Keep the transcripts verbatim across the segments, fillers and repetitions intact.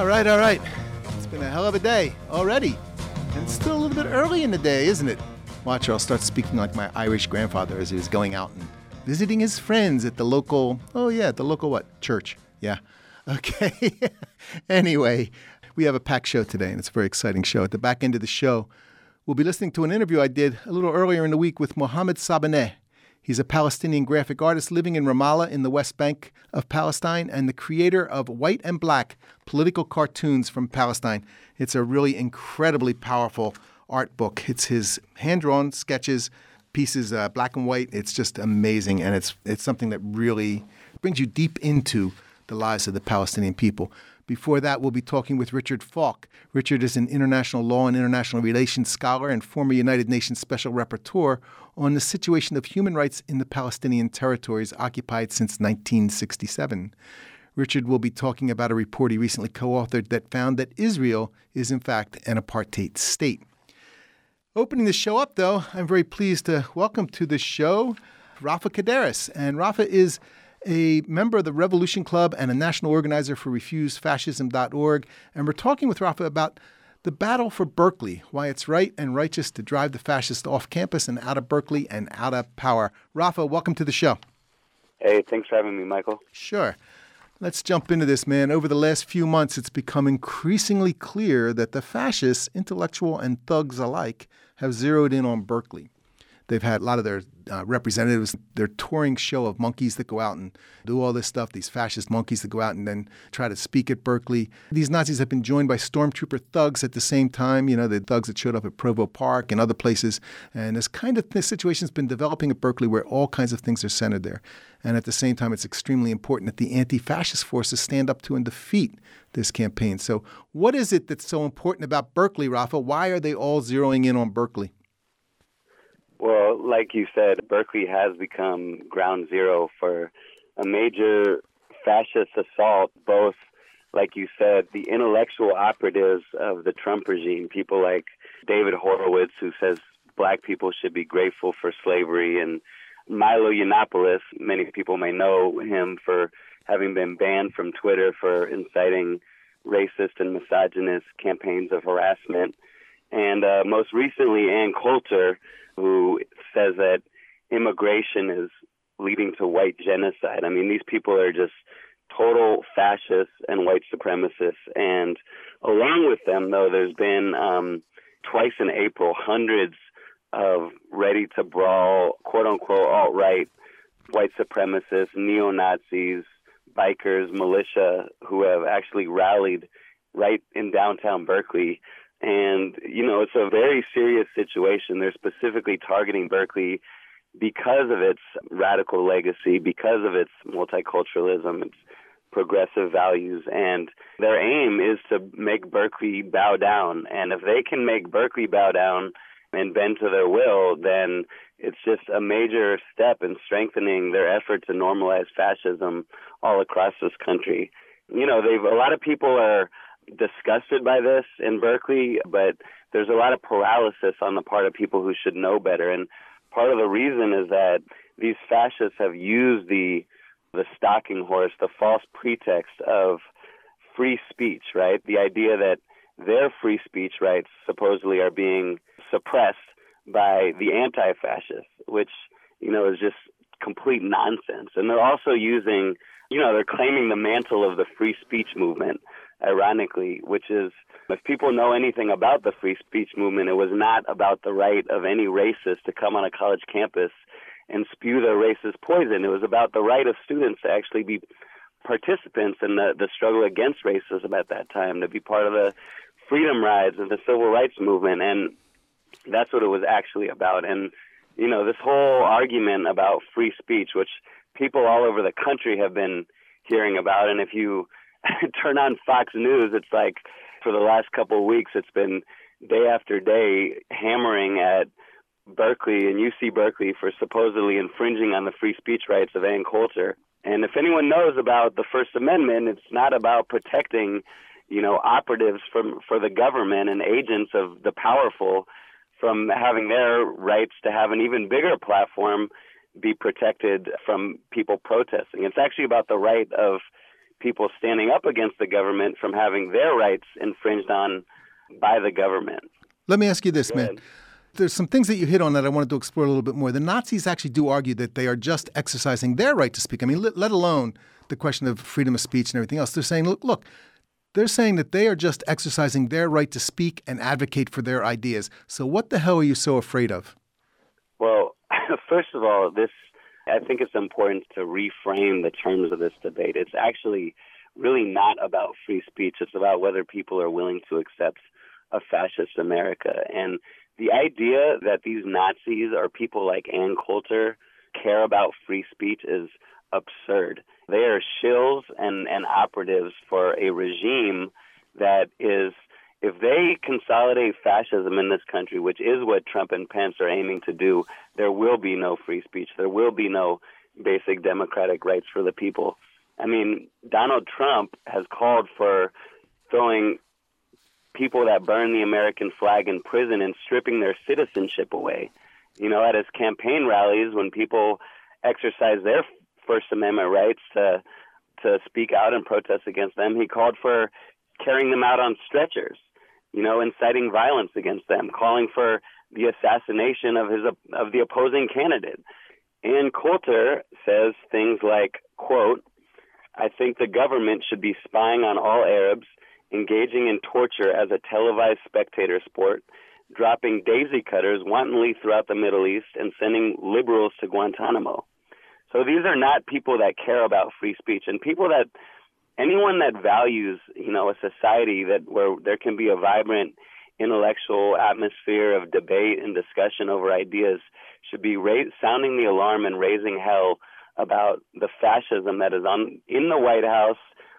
right, all right. It's been a hell of a day already. And it's still a little bit early in the day, isn't it? Watch, I'll start speaking like my Irish grandfather as he was going out and visiting his friends at the local, oh yeah, at the local what? Church. Yeah. Okay. Anyway, we have a packed show today, and it's a very exciting show. At the back end of the show, we'll be listening to an interview I did a little earlier in the week with Mohammed Sabaneh. He's a Palestinian graphic artist living in Ramallah in the West Bank of Palestine and the creator of White and Black political cartoons from Palestine. It's a really incredibly powerful art book. It's his hand-drawn sketches, pieces, uh, black and white. It's just amazing, and it's it's something that really brings you deep into the lives of the Palestinian people. Before that, we'll be talking with Richard Falk. Richard is an international law and international relations scholar and former United Nations Special Rapporteur on the situation of human rights in the Palestinian territories occupied since nineteen sixty-seven. Richard will be talking about a report he recently co-authored that found that Israel is, in fact, an apartheid state. Opening the show up, though, I'm very pleased to welcome to the show Rafa Kadaris. And Rafa is a member of the Revolution Club and a national organizer for refuse fascism dot org. And we're talking with Rafa about the battle for Berkeley, why it's right and righteous to drive the fascists off campus and out of Berkeley and out of power. Rafa, welcome to the show. Hey, thanks for having me, Michael. Sure. Let's jump into this, man. Over the last few months, it's become increasingly clear that the fascists, intellectual and thugs alike, have zeroed in on Berkeley. They've had a lot of their uh, representatives, their touring show of monkeys that go out and do all this stuff, these fascist monkeys that go out and then try to speak at Berkeley. These Nazis have been joined by stormtrooper thugs at the same time, you know, the thugs that showed up at Provo Park and other places. And this kind of this situation has been developing at Berkeley where all kinds of things are centered there. And at the same time, it's extremely important that the anti-fascist forces stand up to and defeat this campaign. So what is it that's so important about Berkeley, Rafa? Why are they all zeroing in on Berkeley? Well, like you said, Berkeley has become ground zero for a major fascist assault, both, like you said, the intellectual operatives of the Trump regime, people like David Horowitz, who says black people should be grateful for slavery, and Milo Yiannopoulos. Many people may know him for having been banned from Twitter for inciting racist and misogynist campaigns of harassment. And uh, most recently, Ann Coulter, who says that immigration is leading to white genocide. I mean, these people are just total fascists and white supremacists. And along with them, though, there's been um, twice in April hundreds of ready-to-brawl, quote-unquote, alt-right white supremacists, neo-Nazis, bikers, militia, who have actually rallied right in downtown Berkeley. And, you know, it's a very serious situation. They're specifically targeting Berkeley because of its radical legacy, because of its multiculturalism, its progressive values. And their aim is to make Berkeley bow down. And if they can make Berkeley bow down and bend to their will, then it's just a major step in strengthening their effort to normalize fascism all across this country. You know, they've a lot of people are disgusted by this in Berkeley, but there's a lot of paralysis on the part of people who should know better. And part of the reason is that these fascists have used the the stalking horse, the false pretext of free speech, right? The idea that their free speech rights supposedly are being suppressed by the anti-fascists, which, you know, is just complete nonsense. And they're also using, you know, they're claiming the mantle of the free speech movement, ironically, which is, if people know anything about the free speech movement, it was not about the right of any racist to come on a college campus and spew their racist poison. It was about the right of students to actually be participants in the, the struggle against racism at that time, to be part of the freedom rides of the civil rights movement. And that's what it was actually about. And, you know, this whole argument about free speech, which people all over the country have been hearing about, and if you turn on Fox News, it's like for the last couple of weeks, it's been day after day hammering at Berkeley and U C Berkeley for supposedly infringing on the free speech rights of Ann Coulter. And if anyone knows about the First Amendment, it's not about protecting, you know, operatives from for the government and agents of the powerful from having their rights to have an even bigger platform be protected from people protesting. It's actually about the right of people standing up against the government from having their rights infringed on by the government. Let me ask you this, Go man. ahead. There's some things that you hit on that I wanted to explore a little bit more. The Nazis actually do argue that they are just exercising their right to speak. I mean, let, let alone the question of freedom of speech and everything else. They're saying, look, look, they're saying that they are just exercising their right to speak and advocate for their ideas. So what the hell are you so afraid of? Well, first of all, this I think it's important to reframe the terms of this debate. It's actually really not about free speech. It's about whether people are willing to accept a fascist America. And the idea that these Nazis or people like Ann Coulter care about free speech is absurd. They are shills and, and operatives for a regime that is, if they consolidate fascism in this country, which is what Trump and Pence are aiming to do, there will be no free speech. There will be no basic democratic rights for the people. I mean, Donald Trump has called for throwing people that burn the American flag in prison and stripping their citizenship away. You know, at his campaign rallies, when people exercise their First Amendment rights to to speak out and protest against them, he called for carrying them out on stretchers, you know, inciting violence against them, calling for the assassination of his of the opposing candidate. Ann Coulter says things like, quote, "I think the government should be spying on all Arabs, engaging in torture as a televised spectator sport, dropping daisy cutters wantonly throughout the Middle East, and sending liberals to Guantanamo." So these are not people that care about free speech, and people that, anyone that values, you know, a society that where there can be a vibrant intellectual atmosphere of debate and discussion over ideas should be ra- sounding the alarm and raising hell about the fascism that is on in the White House,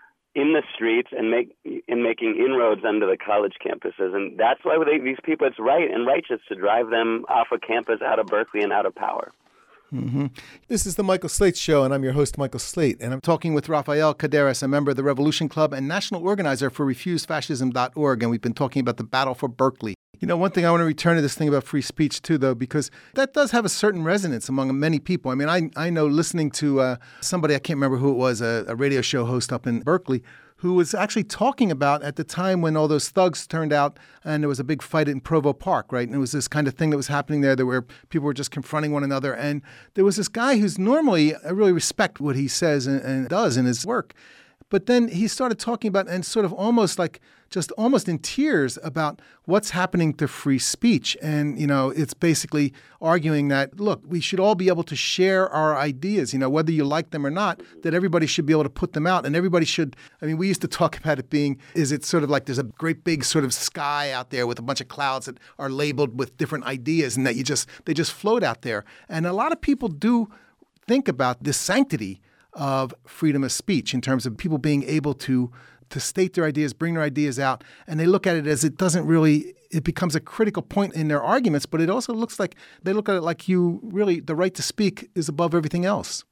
in the streets, and make in making inroads onto the college campuses. And that's why they, these people, it's right and righteous to drive them off of campus, out of Berkeley, and out of power. Mm-hmm. This is the Michael Slate Show, and I'm your host, Michael Slate. And I'm talking with Rafael Caderas, a member of the Revolution Club and national organizer for refuse fascism dot org. And we've been talking about the battle for Berkeley. You know, one thing I want to return to this thing about free speech, too, though, because that does have a certain resonance among many people. I mean, I I know listening to uh, somebody, I can't remember who it was, a, a radio show host up in Berkeley, who was actually talking about at the time when all those thugs turned out and there was a big fight in Provo Park, right? And it was this kind of thing that was happening there, that where people were just confronting one another. And there was this guy who's normally, I really respect what he says and, and does in his work. But then he started talking about, and sort of almost like, just almost in tears about what's happening to free speech. And, you know, it's basically arguing that, look, we should all be able to share our ideas, you know, whether you like them or not, that everybody should be able to put them out. And everybody should, I mean, we used to talk about it being, is it sort of like there's a great big sort of sky out there with a bunch of clouds that are labeled with different ideas and that you just, they just float out there. And a lot of people do think about the sanctity of freedom of speech in terms of people being able to to state their ideas, bring their ideas out, and they look at it as it doesn't really, it becomes a critical point in their arguments, but it also looks like, they look at it like you really, the right to speak is above everything else.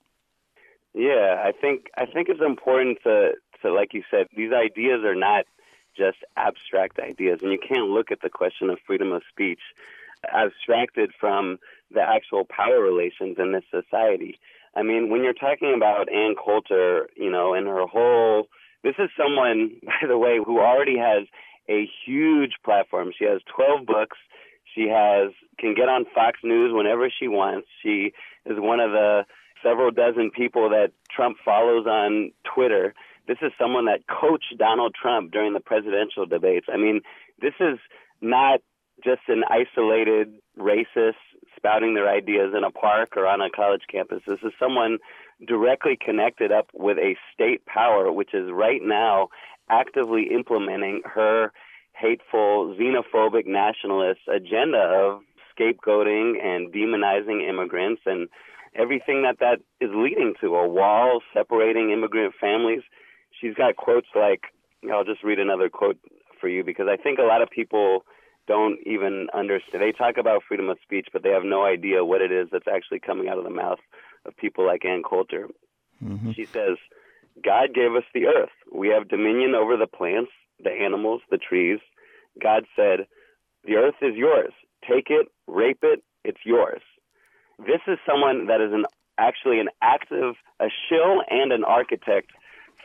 Yeah, I think I think it's important to, to, like you said, these ideas are not just abstract ideas, and you can't look at the question of freedom of speech abstracted from the actual power relations in this society. I mean, when you're talking about Ann Coulter, you know, and her whole, this is someone, by the way, who already has a huge platform. She has twelve books. She has can get on Fox News whenever she wants. She is one of the several dozen people that Trump follows on Twitter. This is someone that coached Donald Trump during the presidential debates. I mean, this is not just an isolated racist spouting their ideas in a park or on a college campus. This is someone directly connected up with a state power, which is right now actively implementing her hateful, xenophobic, nationalist agenda of scapegoating and demonizing immigrants and everything that that is leading to, a wall separating immigrant families. She's got quotes like, I'll just read another quote for you because I think a lot of people don't even understand. They talk about freedom of speech, but they have no idea what it is that's actually coming out of the mouth of people like Ann Coulter. Mm-hmm. She says, God gave us the earth. We have dominion over the plants, the animals, the trees. God said, the earth is yours. Take it, rape it, it's yours. This is someone that is an actually an active, a shill and an architect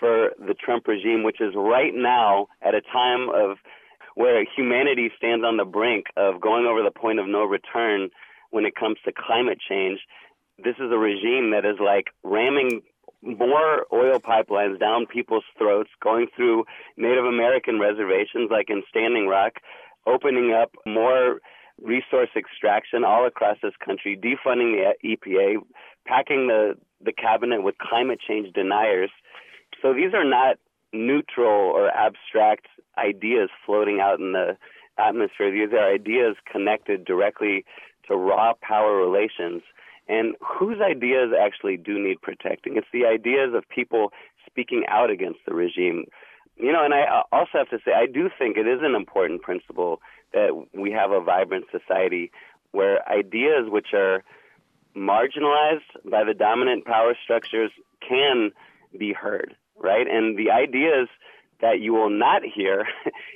for the Trump regime, which is right now at a time of where humanity stands on the brink of going over the point of no return when it comes to climate change. This is a regime that is like ramming more oil pipelines down people's throats, going through Native American reservations like in Standing Rock, opening up more resource extraction all across this country, defunding the E P A, packing the, the cabinet with climate change deniers. So these are not neutral or abstract ideas floating out in the atmosphere. These are ideas connected directly to raw power relations. And whose ideas actually do need protecting? It's the ideas of people speaking out against the regime. You know, and I also have to say, I do think it is an important principle that we have a vibrant society where ideas which are marginalized by the dominant power structures can be heard, right? And the ideas that you will not hear,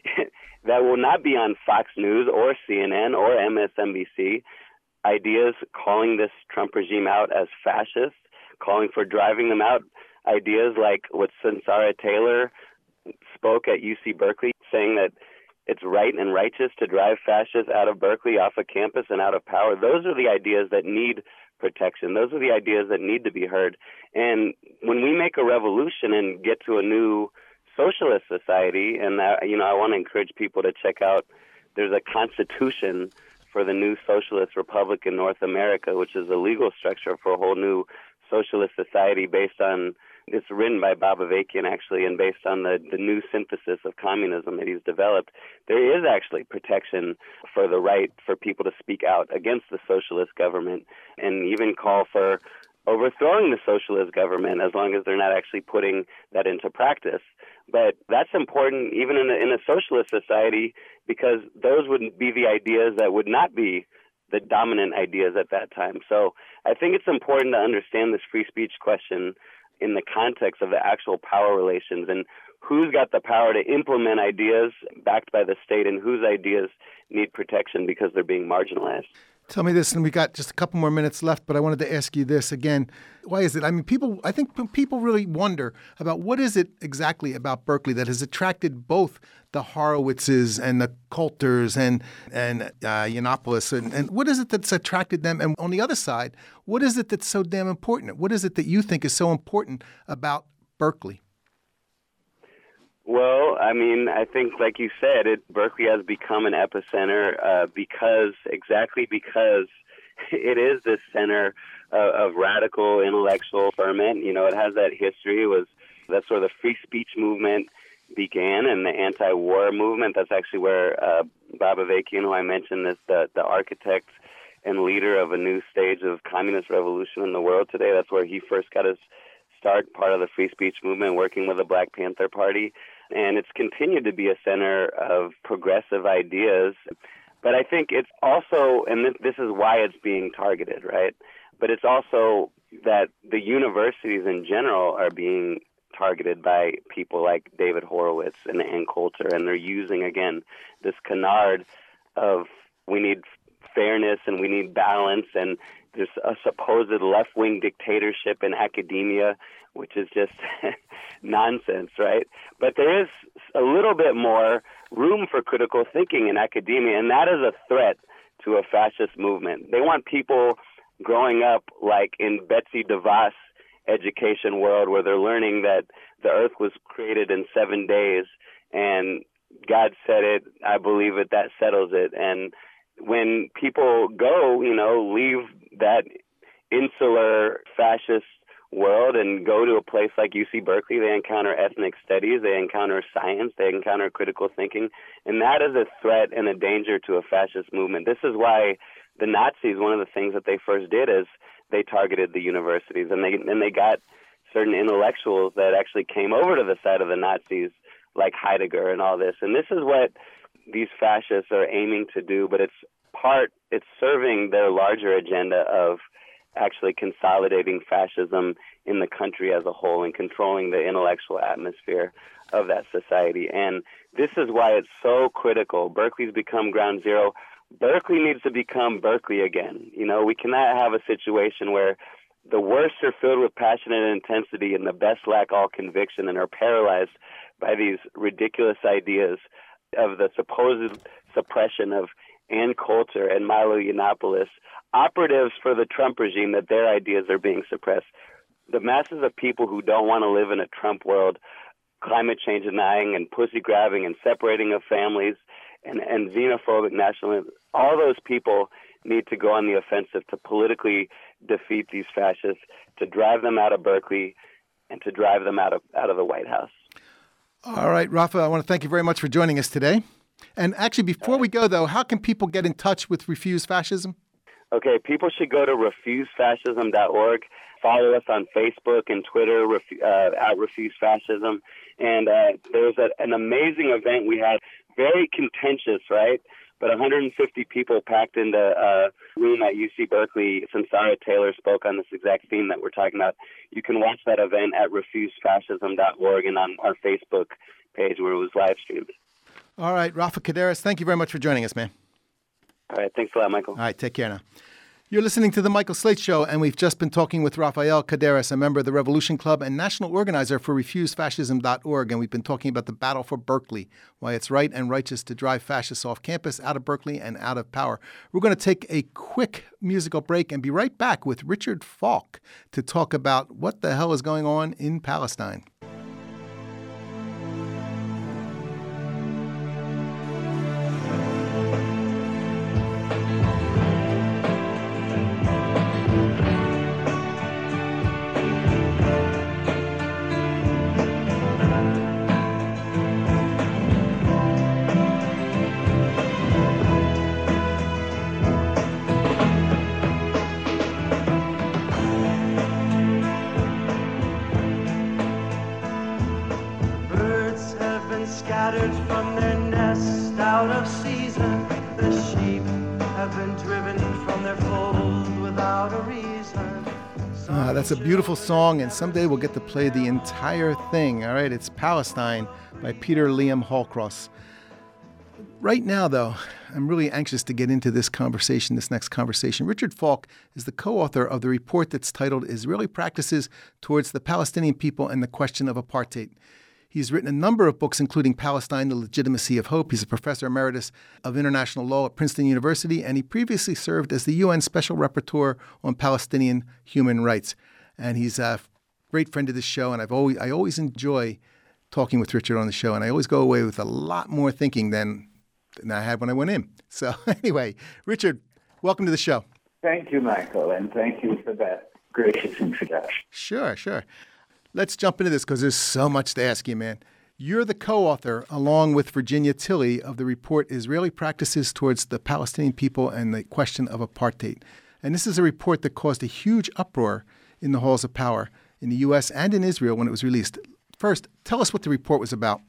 that will not be on Fox News or C N N or M S N B C, ideas calling this Trump regime out as fascist, calling for driving them out, ideas like what Sunsara Taylor spoke at U C Berkeley, saying that it's right and righteous to drive fascists out of Berkeley, off of campus, and out of power. Those are the ideas that need protection. Those are the ideas that need to be heard. And when we make a revolution and get to a new socialist society, and uh, you know, I want to encourage people to check out, there's a constitution for the new socialist republic in North America, which is a legal structure for a whole new socialist society based on, it's written by Bob Avakian actually, and based on the, the new synthesis of communism that he's developed. There is actually protection for the right for people to speak out against the socialist government and even call for overthrowing the socialist government as long as they're not actually putting that into practice. But that's important even in a, in a socialist society, because those would be the ideas that would not be the dominant ideas at that time. So I think it's important to understand this free speech question in the context of the actual power relations and who's got the power to implement ideas backed by the state and whose ideas need protection because they're being marginalized. Tell me this, and we got just a couple more minutes left, but I wanted to ask you this again. Why is it? I mean, people, I think people really wonder about what is it exactly about Berkeley that has attracted both the Horowitzes and the Coulters and, and uh, Yiannopoulos, and, and what is it that's attracted them? And on the other side, what is it that's so damn important? What is it that you think is so important about Berkeley? Well, I mean, I think, like you said, it, Berkeley has become an epicenter uh, because, exactly because it is this center of, of radical intellectual ferment. You know, it has that history. It was that's where the free speech movement began and the anti-war movement. That's actually where uh, Bob Avakian, who I mentioned, is the, the architect and leader of a new stage of communist revolution in the world today. That's where he first got his start, part of the free speech movement, working with the Black Panther Party. And it's continued to be a center of progressive ideas. But I think it's also, and this, this is why it's being targeted, right? But it's also that the universities in general are being targeted by people like David Horowitz and Ann Coulter, and they're using, again, this canard of we need fairness and we need balance, and there's a supposed left-wing dictatorship in academia, which is just nonsense, right? But there is a little bit more room for critical thinking in academia, and that is a threat to a fascist movement. They want people growing up like in Betsy DeVos education world, where they're learning that the earth was created in seven days and God said it, I believe it, that settles it. And when people go, you know, leave that insular fascist world and go to a place like U C Berkeley, they encounter ethnic studies, they encounter science, they encounter critical thinking, and that is a threat and a danger to a fascist movement. This is why the Nazis, one of the things that they first did is they targeted the universities, and they and they got certain intellectuals that actually came over to the side of the Nazis, like Heidegger and all this. And this is what these fascists are aiming to do, but it's part, it's serving their larger agenda of actually consolidating fascism in the country as a whole and controlling the intellectual atmosphere of that society. And this is why it's so critical. Berkeley's become ground zero. Berkeley needs to become Berkeley again. You know, we cannot have a situation where The worst are filled with passion and intensity, and the best lack all conviction and are paralyzed by these ridiculous ideas of the supposed suppression of Ann Coulter and Milo Yiannopoulos, operatives for the Trump regime, that their ideas are being suppressed. The masses of people who don't want to live in a Trump world, climate change denying and pussy grabbing and separating of families and, and xenophobic nationalism, all those people need to go on the offensive to politically defeat these fascists, to drive them out of Berkeley, and to drive them out of out of the White House. All right, Rafa, I want to thank you very much for joining us today. And actually, before we go, though, how can people get in touch with Refuse Fascism? Okay, people should go to refuse fascism dot org. Follow us on Facebook and Twitter, uh, at Refuse Fascism. And uh, there was a, an amazing event we had, very contentious, right? But one hundred fifty people packed into a room at U C Berkeley. Samsara Taylor spoke on this exact theme that we're talking about. You can watch that event at refuse fascism dot org and on our Facebook page where it was live streamed. All right, Rafa Kodaris, thank you very much for joining us, man. All right, thanks a lot, Michael. All right, take care now. You're listening to The Michael Slate Show, and we've just been talking with Rafael Kodaris, a member of the Revolution Club and national organizer for refuse fascism dot org, and we've been talking about the battle for Berkeley, why it's right and righteous to drive fascists off campus, out of Berkeley, and out of power. We're going to take a quick musical break and be right back with Richard Falk to talk about what the hell is going on in Palestine. Scattered from their nest out of season, the sheep have been driven from their fold without a reason. Ah, that's a beautiful song, and someday we'll get to play the entire thing. All right, it's Palestine by Peter Liam Hallcross. Right now, though, I'm really anxious to get into this conversation, this next conversation. Richard Falk is the co-author of the report that's titled Israeli Practices Towards the Palestinian People and the Question of Apartheid. He's written a number of books, including Palestine, The Legitimacy of Hope. He's a professor emeritus of international law at Princeton University, and he previously served as the U N Special Rapporteur on Palestinian human rights. And he's a great friend of this show, and I've always I always enjoy talking with Richard on the show, and I always go away with a lot more thinking than, than I had when I went in. So anyway, Richard, welcome to the show. Thank you, Michael, and thank you for that gracious introduction. Sure, sure. Let's jump into this because there's so much to ask you, man. You're the co-author, along with Virginia Tilley, of the report Israeli Practices Towards the Palestinian People and the Question of Apartheid. And this is a report that caused a huge uproar in the halls of power in the U S and in Israel when it was released. First, tell us what the report was about.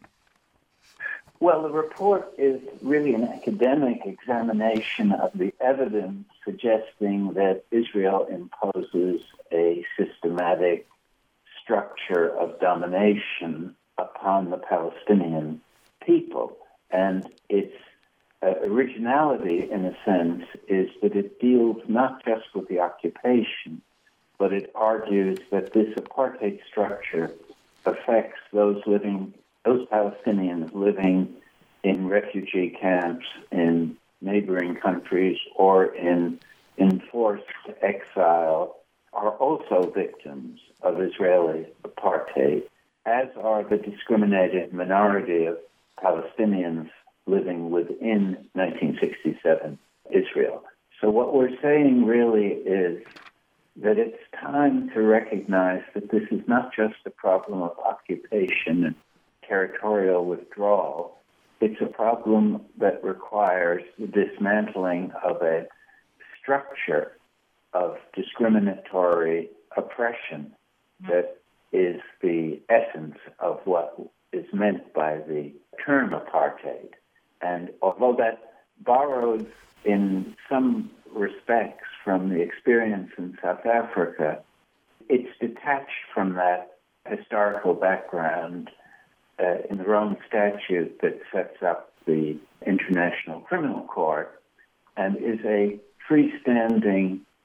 Well, the report is really an academic examination of the evidence suggesting that Israel imposes a systematic structure of domination upon the Palestinian people. And its uh, originality, in a sense, is that it deals not just with the occupation, but it argues that this apartheid structure affects those living, those Palestinians living in refugee camps in neighboring countries or in enforced exile are also victims of Israeli apartheid, as are the discriminated minority of Palestinians living within nineteen sixty-seven Israel. So what we're saying really is that it's time to recognize that this is not just a problem of occupation and territorial withdrawal. It's a problem that requires the dismantling of a structure of discriminatory oppression that is the essence of what is meant by the term apartheid. And although that borrows in some respects from the experience in South Africa, it's detached from that historical background uh, in the Rome Statute that sets up the International Criminal Court and is a freestanding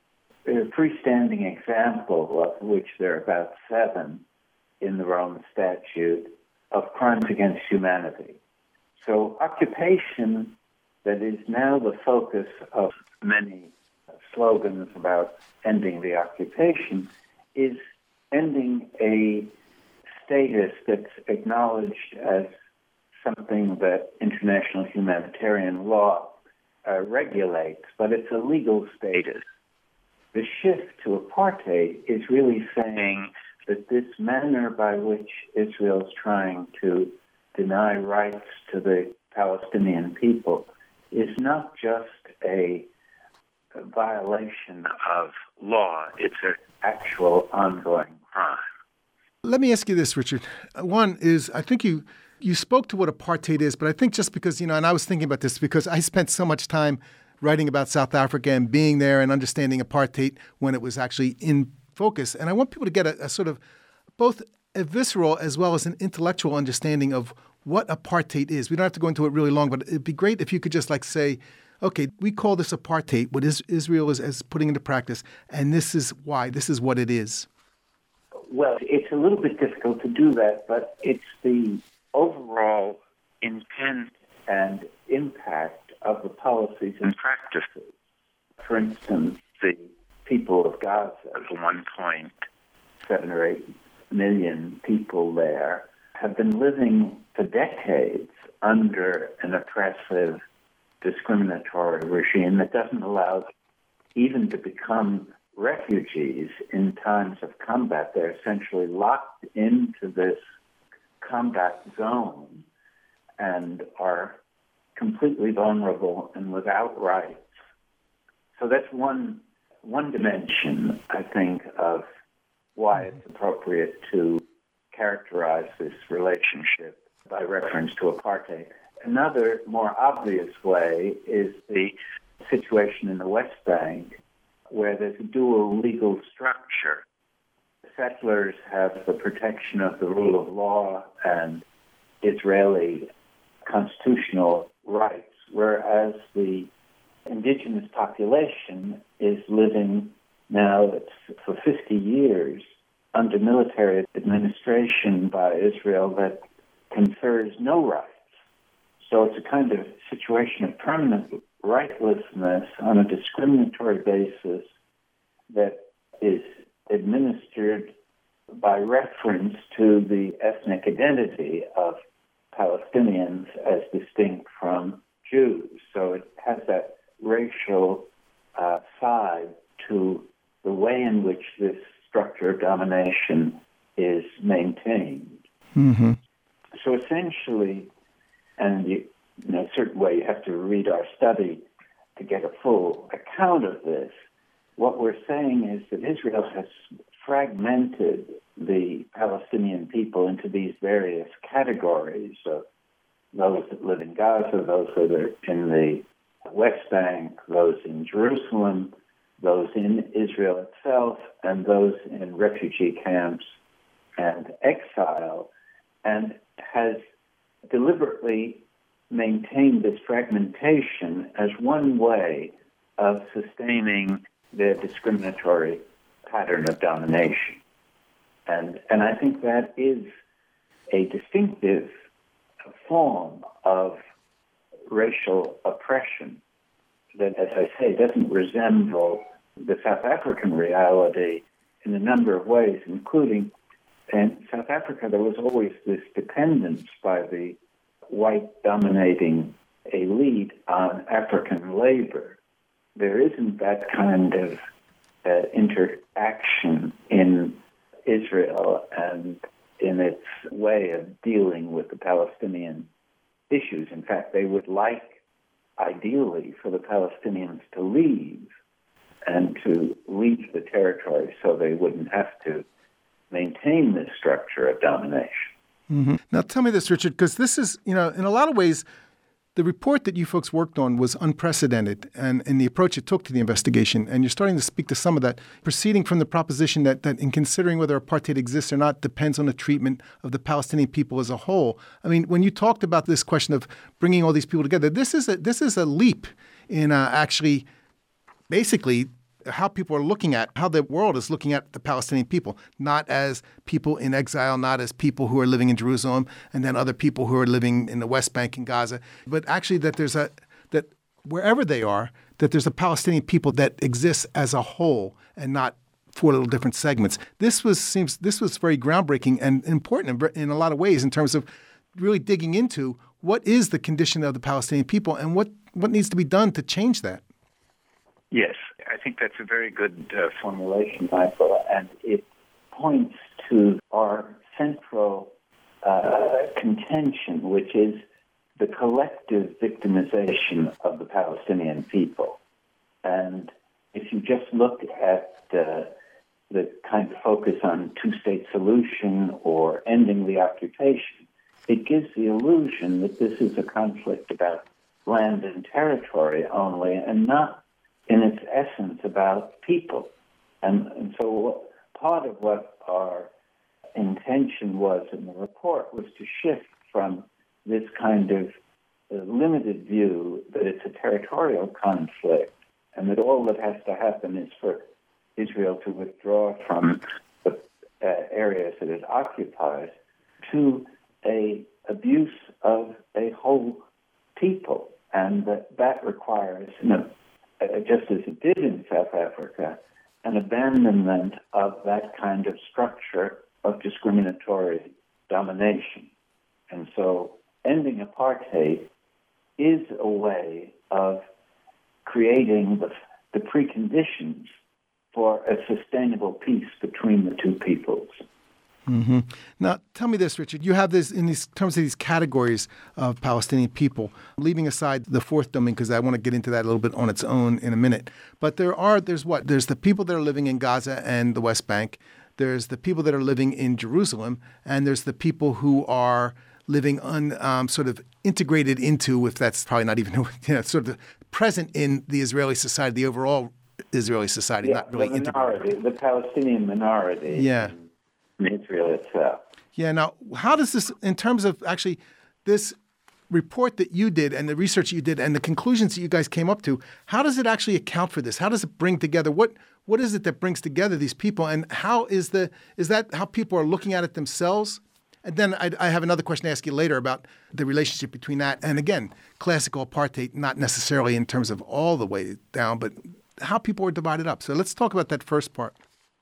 a freestanding example, of which there are about seven in the Rome Statute, of crimes against humanity. So occupation that is now the focus of many slogans about ending the occupation is ending a status that's acknowledged as something that international humanitarian law uh, regulates, but it's a legal status. The shift to apartheid is really saying that this manner by which Israel is trying to deny rights to the Palestinian people is not just a, a violation of law, it's an actual ongoing crime. Let me ask you this, Richard. One is, I think you you spoke to what apartheid is, but I think just because, you know, and I was thinking about this because I spent so much time writing about South Africa and being there and understanding apartheid when it was actually in focus. And I want people to get a, a sort of both a visceral as well as an intellectual understanding of what apartheid is. We don't have to go into it really long, but it'd be great if you could just like say, okay, we call this apartheid, what is, Israel is, is putting into practice, and this is why, this is what it is. Well, it's a little bit difficult to do that, but it's the overall intent and impact of the policies and practices. For instance, the people of Gaza, one point seven or eight million people there, have been living for decades under an oppressive, discriminatory regime that doesn't allow them even to become refugees in times of combat. They're essentially locked into this combat zone and are completely vulnerable and without rights. So that's one one dimension, I think, of why it's appropriate to characterize this relationship by reference to apartheid. Another more obvious way is the situation in the West Bank, where there's a dual legal structure. Settlers have the protection of the rule of law and Israeli constitutional rights, whereas the indigenous population is living now it's for fifty years under military administration by Israel that confers no rights. So it's a kind of situation of permanent rightlessness on a discriminatory basis that is administered by reference to the ethnic identity of Palestinians as distinct from Jews. So it has that racial uh, side to the way in which this structure of domination is maintained. Mm-hmm. So essentially, and you, in a certain way you have to read our study to get a full account of this, what we're saying is that Israel has fragmented the Palestinian people into these various categories of those that live in Gaza, those that are in the West Bank, those in Jerusalem, those in Israel itself, and those in refugee camps and exile, and has deliberately maintained this fragmentation as one way of sustaining their discriminatory pattern of domination. And, and I think that is a distinctive form of racial oppression that, as I say, doesn't resemble the South African reality in a number of ways, including in South Africa there was always this dependence by the white dominating elite on African labor. There isn't that kind of uh, interaction in Israel and in its way of dealing with the Palestinian issues. In fact, they would like, ideally, for the Palestinians to leave and to leave the territory so they wouldn't have to maintain this structure of domination. Mm-hmm. Now, tell me this, Richard, because this is, you know, in a lot of ways, the report that you folks worked on was unprecedented and in the approach it took to the investigation. And you're starting to speak to some of that, proceeding from the proposition that, that in considering whether apartheid exists or not depends on the treatment of the Palestinian people as a whole. I mean, when you talked about this question of bringing all these people together, this is a, this is a leap in uh, actually basically how people are looking at, how the world is looking at the Palestinian people, not as people in exile, not as people who are living in Jerusalem, and then other people who are living in the West Bank and Gaza, but actually that there's a, that wherever they are, that there's a Palestinian people that exists as a whole and not four little different segments. This was seems this was very groundbreaking and important in, in a lot of ways in terms of really digging into what is the condition of the Palestinian people and what, what needs to be done to change that. Yes, I think that's a very good uh, formulation, Michael, and it points to our central uh, contention, which is the collective victimization of the Palestinian people. And if you just look at uh, the kind of focus on two-state solution or ending the occupation, it gives the illusion that this is a conflict about land and territory only and not in its essence about people. And, and so part of what our intention was in the report was to shift from this kind of uh, limited view that it's a territorial conflict and that all that has to happen is for Israel to withdraw from the uh, areas that it occupies, to a abuse of a whole people. And that, that requires, you know, uh, just as it did in South Africa, an abandonment of that kind of structure of discriminatory domination. And so ending apartheid is a way of creating the, the preconditions for a sustainable peace between the two peoples. Mm-hmm. Now, tell me this, Richard. You have this in these terms of these categories of Palestinian people, leaving aside the fourth domain, because I want to get into that a little bit on its own in a minute. But there are, there's what? There's the people that are living in Gaza and the West Bank. There's the people that are living in Jerusalem. And there's the people who are living un, um, sort of integrated into, if that's probably not even, you know, sort of present in the Israeli society, the overall Israeli society, yeah, not really the minority, integrated. the Palestinian minority. Yeah. In Israel itself. Yeah. Now, how does this, in terms of actually this report that you did and the research you did and the conclusions that you guys came up to, how does it actually account for this? How does it bring together? What What is it that brings together these people? And how is the is that how people are looking at it themselves? And then I, I have another question to ask you later about the relationship between that and, again, classical apartheid, not necessarily in terms of all the way down, but how people are divided up. So let's talk about that first part.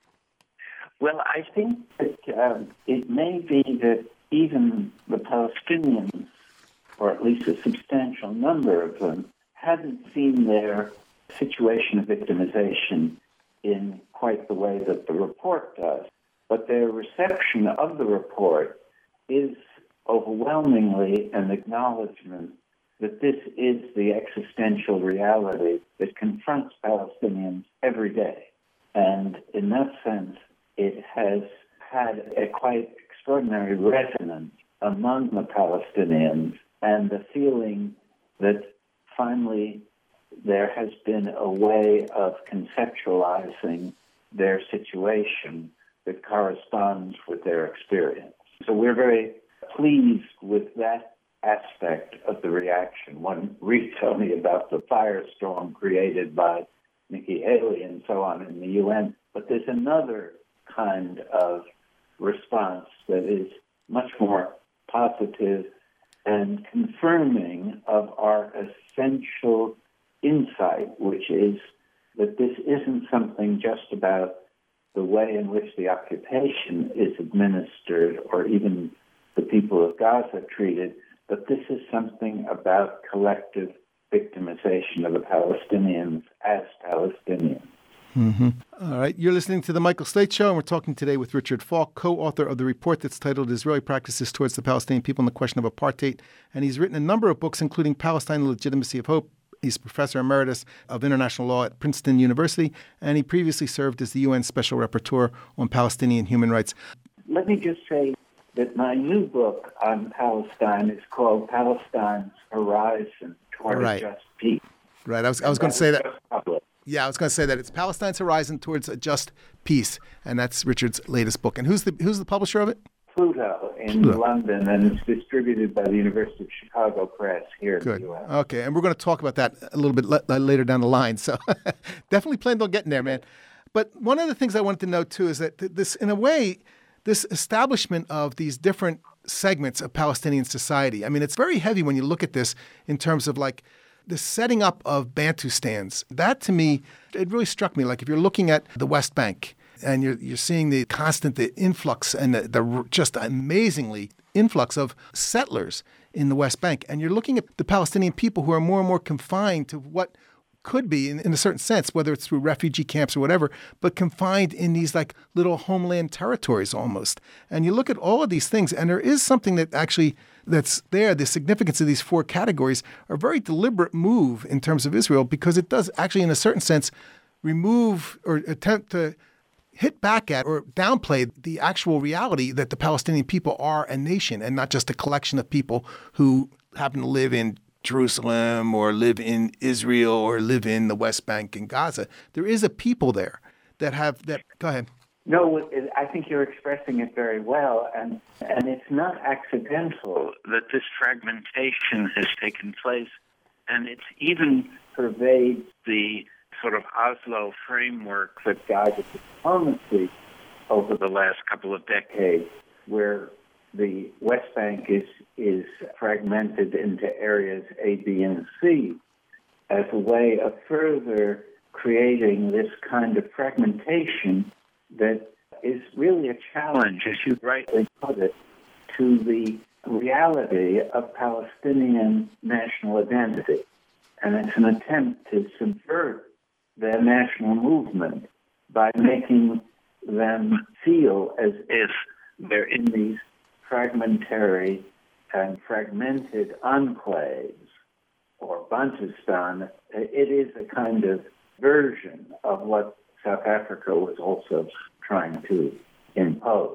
Well, I think that um, it may be that even the Palestinians, or at least a substantial number of them, haven't seen their situation of victimization in quite the way that the report does. But their reception of the report is overwhelmingly an acknowledgement that this is the existential reality that confronts Palestinians every day. And in that sense, it has had a quite extraordinary resonance among the Palestinians and the feeling that finally there has been a way of conceptualizing their situation that corresponds with their experience. So we're very pleased with that aspect of the reaction. One reads only about the firestorm created by Nikki Haley and so on in the U N, but there's another kind of response that is much more positive and confirming of our essential insight, which is that this isn't something just about the way in which the occupation is administered or even the people of Gaza treated, but this is something about collective victimization of the Palestinians as Palestinians. Mm-hmm. All right. You're listening to The Michael Slate Show, and we're talking today with Richard Falk, co-author of the report that's titled Israeli Practices Towards the Palestinian People and the Question of Apartheid. And he's written a number of books, including Palestine, the Legitimacy of Hope. He's professor emeritus of international law at Princeton University, and he previously served as the U N Special Rapporteur on Palestinian human rights. Let me just say that my new book on Palestine is called Palestine's Horizon Toward right. a Just Peace. Right. I was, I was going to say that. Yeah, I was going to say that it's Palestine's Horizon Towards a Just Peace, and that's Richard's latest book. And who's the who's the publisher of it? Pluto in Pluto. London, and it's distributed by the University of Chicago Press here in Good. the U S. Okay, and we're going to talk about that a little bit le- later down the line. So definitely plan on getting there, man. But one of the things I wanted to note, too, is that th- this, in a way, this establishment of these different segments of Palestinian society, I mean, it's very heavy when you look at this in terms of like the setting up of Bantustans. That, to me, it really struck me. Like if you're looking at the West Bank, and you're you're seeing the constant the influx and the, the just amazingly influx of settlers in the West Bank, and you're looking at the Palestinian people who are more and more confined to what could be, in, in a certain sense, whether it's through refugee camps or whatever, but confined in these like little homeland territories almost. And you look at all of these things, and there is something that actually that's there. The significance of these four categories are a very deliberate move in terms of Israel, because it does actually, in a certain sense, remove or attempt to hit back at or downplay the actual reality that the Palestinian people are a nation and not just a collection of people who happen to live in Jerusalem or live in Israel or live in the West Bank and Gaza. There is a people there that have that. Go ahead. No, it- I think you're expressing it very well, and and it's not accidental that this fragmentation has taken place, and it's even pervades the sort of Oslo framework that guided diplomacy over the last couple of decades, where the West Bank is is fragmented into areas A, B, and C as a way of further creating this kind of fragmentation that is really a challenge, as you rightly put it, to the reality of Palestinian national identity. And it's an attempt to subvert their national movement by making them feel as if they're in these fragmentary and fragmented enclaves, or Bantustan. It is a kind of version of what South Africa was also trying to impose.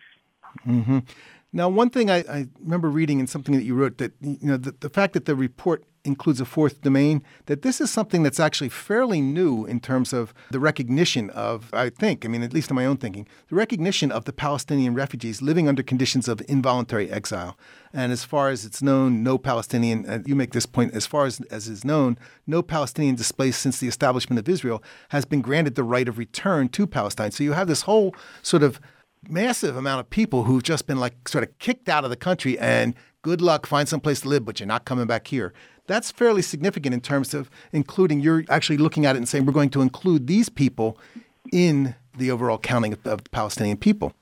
Mm-hmm. Now, one thing I, I remember reading in something that you wrote, that you know the, the fact that the report includes a fourth domain, that this is something that's actually fairly new in terms of the recognition of, I think, I mean, at least in my own thinking, the recognition of the Palestinian refugees living under conditions of involuntary exile. And as far as it's known, no Palestinian, uh, you make this point, as far as, as is known, no Palestinian displaced since the establishment of Israel has been granted the right of return to Palestine. So you have this whole sort of massive amount of people who've just been like sort of kicked out of the country, and good luck, find some place to live, but you're not coming back here. That's fairly significant in terms of including, you're actually looking at it and saying we're going to include these people in the overall counting of, of the Palestinian people.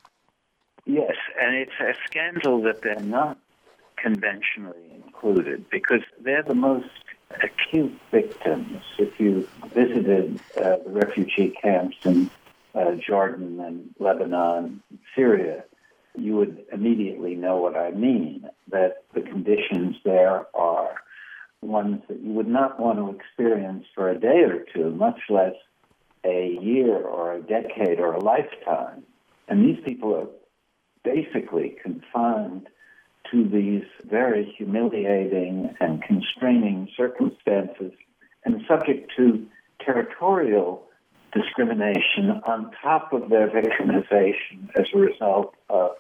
Yes, and it's a scandal that they're not conventionally included, because they're the most acute victims. If you visited uh, the refugee camps in uh, Jordan and Lebanon, Syria, you would immediately know what I mean, that the conditions there are ones that you would not want to experience for a day or two, much less a year or a decade or a lifetime. And these people are basically confined to these very humiliating and constraining circumstances and subject to territorial discrimination on top of their victimization as a result of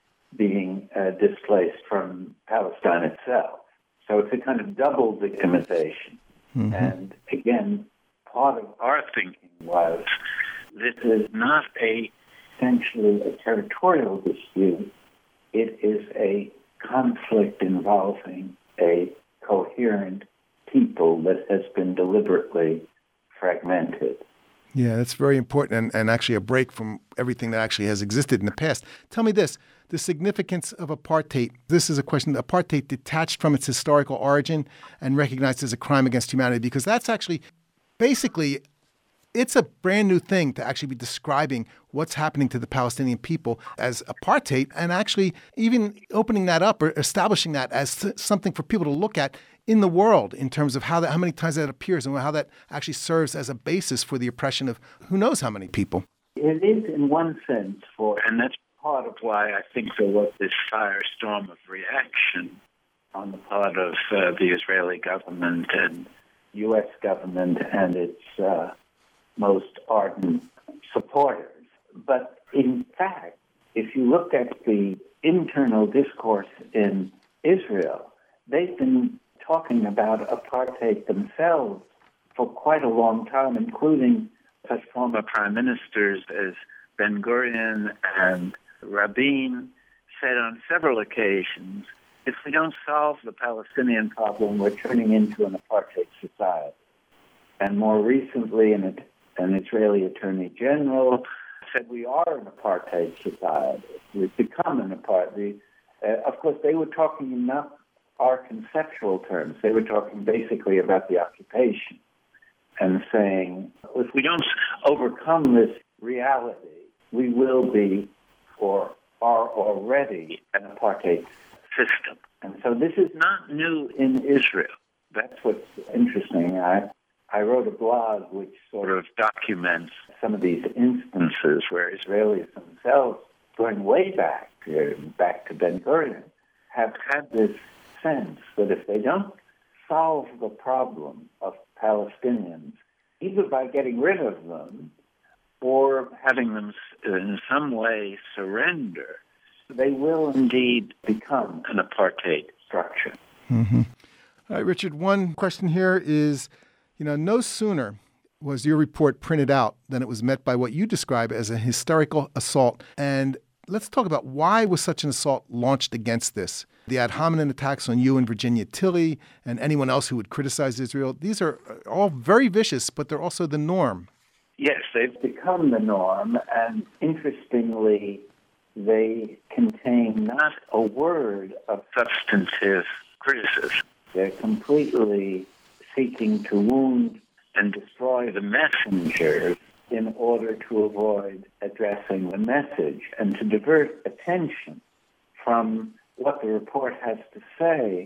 being uh, displaced from Palestine itself. So it's a kind of double victimization. Mm-hmm. And again, part of our thinking was this is not a essentially a territorial dispute. It is a conflict involving a coherent people that has been deliberately fragmented. Yeah, that's very important, and, and actually a break from everything that actually has existed in the past. Tell me this, the significance of apartheid. This is a question, apartheid detached from its historical origin and recognized as a crime against humanity, because that's actually, basically, it's a brand new thing to actually be describing what's happening to the Palestinian people as apartheid, and actually even opening that up or establishing that as something for people to look at in the world in terms of how that, how many times that appears and how that actually serves as a basis for the oppression of who knows how many people. It is in one sense for, and that's part of why I think there was this firestorm of reaction on the part of uh, the Israeli government and U S government and its uh, most ardent supporters. But in fact, if you look at the internal discourse in Israel, they've been talking about apartheid themselves for quite a long time, including such former prime ministers as Ben-Gurion and Rabin said on several occasions, if we don't solve the Palestinian problem, we're turning into an apartheid society. And more recently, an, an Israeli attorney general said we are an apartheid society. We've become an apartheid. Uh, of course, they were talking in not our conceptual terms. They were talking basically about the occupation and saying, if we don't overcome this reality, we will be or are already an apartheid system. And so this is not new in Israel. That's what's interesting. I, I wrote a blog which sort of documents some of these instances where Israelis themselves, going way back, uh, back to Ben-Gurion, have had this sense that if they don't solve the problem of Palestinians, either by getting rid of them or having them in some way surrender, they will indeed become an apartheid structure. Mm-hmm. All right, Richard, one question here is, you know, no sooner was your report printed out than it was met by what you describe as a hysterical assault. And let's talk about why was such an assault launched against this? The ad hominem attacks on you and Virginia Tilley and anyone else who would criticize Israel, these are all very vicious, but they're also the norm. Yes, they've become the norm, and interestingly, they contain not a word of substantive criticism. They're completely seeking to wound and destroy the messengers in order to avoid addressing the message and to divert attention from what the report has to say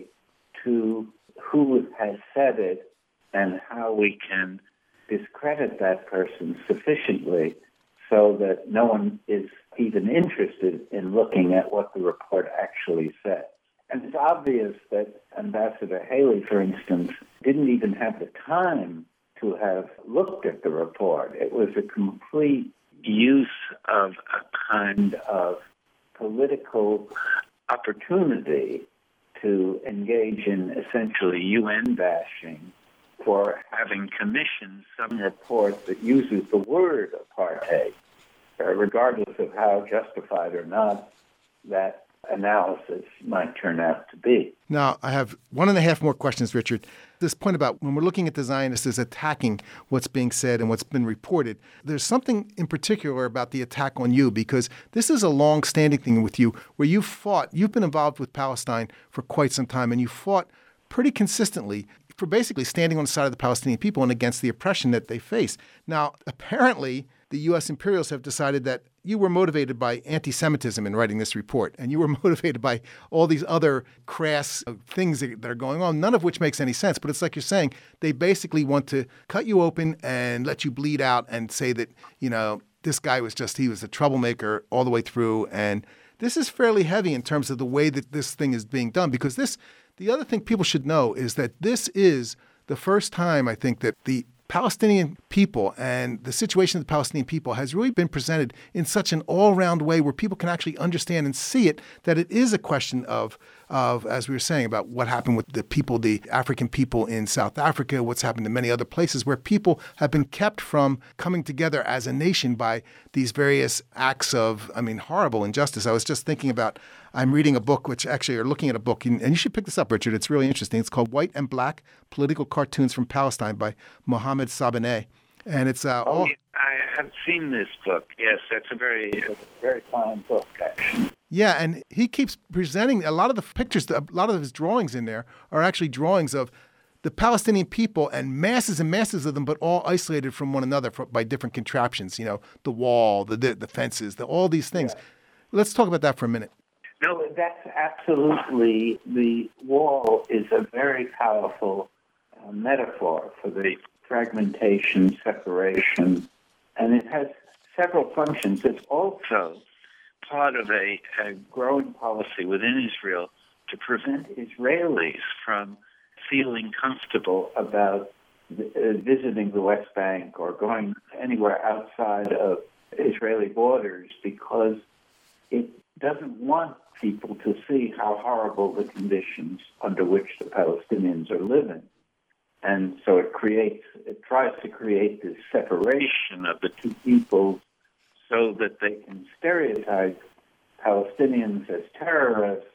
to who has said it and how we can discredit that person sufficiently so that no one is even interested in looking at what the report actually said. And it's obvious that Ambassador Haley, for instance, didn't even have the time to have looked at the report. It was a complete use of a kind of political opportunity to engage in essentially U N bashing for having commissioned some report that uses the word apartheid, regardless of how justified or not that analysis might turn out to be. Now, I have one and a half more questions, Richard. This point about when we're looking at the Zionists as attacking what's being said and what's been reported, there's something in particular about the attack on you, because this is a long-standing thing with you where you've fought, you've been involved with Palestine for quite some time, and you fought pretty consistently for basically standing on the side of the Palestinian people and against the oppression that they face. Now, apparently, the U S imperials have decided that you were motivated by anti-Semitism in writing this report, and you were motivated by all these other crass things that are going on, none of which makes any sense. But it's like you're saying, they basically want to cut you open and let you bleed out and say that, you know, this guy was just, he was a troublemaker all the way through. And this is fairly heavy in terms of the way that this thing is being done, because this, the other thing people should know is that this is the first time, I think, that the Palestinian people and the situation of the Palestinian people has really been presented in such an all-round way where people can actually understand and see it, that it is a question of, of, as we were saying, about what happened with the people, the African people in South Africa, what's happened in many other places where people have been kept from coming together as a nation by these various acts of, I mean, horrible injustice. I was just thinking about, I'm reading a book, which actually are looking at a book, and, and you should pick this up, Richard. It's really interesting. It's called White and Black Political Cartoons from Palestine by Mohammed Sabaneh. And it's uh, all... Oh, I have seen this book. Yes, that's a very, a very fine book, actually. Yeah, and he keeps presenting a lot of the pictures, a lot of his drawings in there are actually drawings of the Palestinian people and masses and masses of them, but all isolated from one another for, by different contraptions, you know, the wall, the the, the fences, the, all these things. Yeah. Let's talk about that for a minute. No, that's absolutely, the wall is a very powerful uh, metaphor for the fragmentation, separation, and it has several functions. It's also part of a, a growing policy within Israel to prevent Israelis from feeling comfortable about uh, visiting the West Bank or going anywhere outside of Israeli borders, because it doesn't want people to see how horrible the conditions under which the Palestinians are living. And so it creates, it tries to create this separation of the two peoples so that they can stereotype Palestinians as terrorists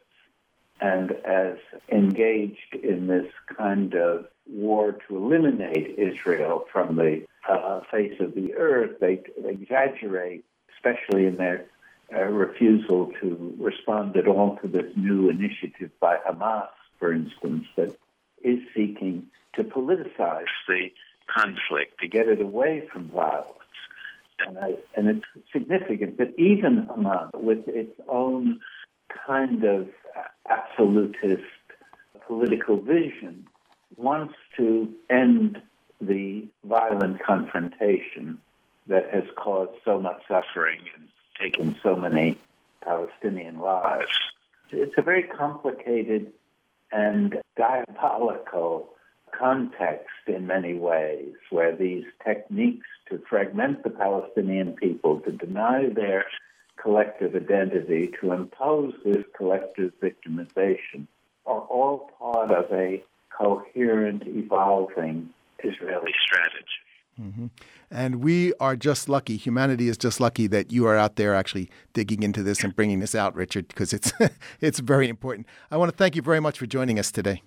and as engaged in this kind of war to eliminate Israel from the uh, face of the earth. They, they exaggerate, especially in their uh, refusal to respond at all to this new initiative by Hamas, for instance, that is seeking to politicize the conflict, to get it away from violence. And, I, and it's significant that even Hamas, with its own kind of absolutist political vision, wants to end the violent confrontation that has caused so much suffering and taken so many Palestinian lives. It's a very complicated and diabolical context in many ways, where these techniques to fragment the Palestinian people, to deny their collective identity, to impose this collective victimization, are all part of a coherent, evolving Israeli strategy. Mm-hmm. And we are just lucky, humanity is just lucky that you are out there actually digging into this and bringing this out, Richard, because it's it's very important. I want to thank you very much for joining us today.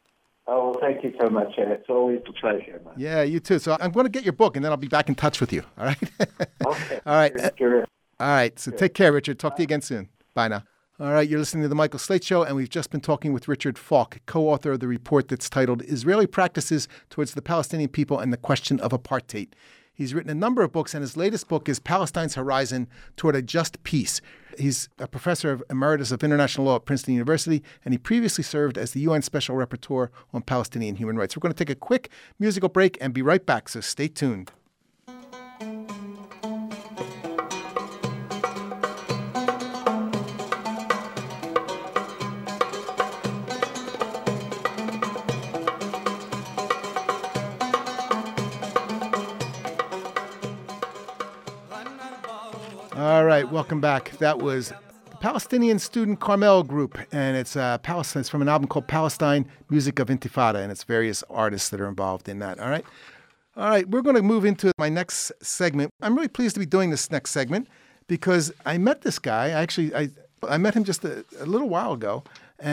Oh, well, thank you so much, Ed. It's always a pleasure. Man. Yeah, you too. So I'm going to get your book, and then I'll be back in touch with you, all right? Okay. All right. Sure. All right, so take care, Richard. Talk to you again soon. Bye now. All right, you're listening to The Michael Slate Show, and we've just been talking with Richard Falk, co-author of the report that's titled Israeli Practices Towards the Palestinian People and the Question of Apartheid. He's written a number of books, and his latest book is Palestine's Horizon Toward a Just Peace. He's a professor of emeritus of international law at Princeton University, and he previously served as the U N Special Rapporteur on Palestinian human rights. We're going to take a quick musical break and be right back, so stay tuned. All right, welcome back. That was the Palestinian Student Carmel Group, and it's uh, Palestine. It's from an album called Palestine, Music of Intifada, and it's various artists that are involved in that. All right, all right. We're going to move into my next segment. I'm really pleased to be doing this next segment because I met this guy. I actually I I met him just a, a little while ago